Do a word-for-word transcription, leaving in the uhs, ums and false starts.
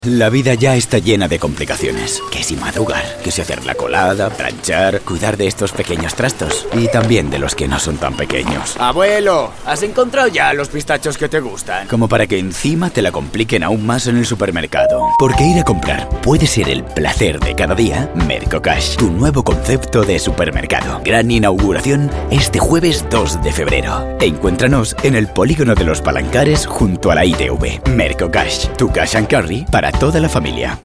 La vida ya está llena de complicaciones. Que si madrugar, que si hacer la colada, planchar, cuidar de estos pequeños trastos. Y también de los que no son tan pequeños. Abuelo, ¿has encontrado ya los pistachos que te gustan? Como para que encima te la compliquen aún más en el supermercado. Porque ir a comprar puede ser el placer de cada día. Mercocash, tu nuevo concepto de supermercado. Gran inauguración este jueves dos de febrero. Encuéntranos en el polígono de los Palancares junto a la I T V. Mercocash, tu cash and carry para toda la familia.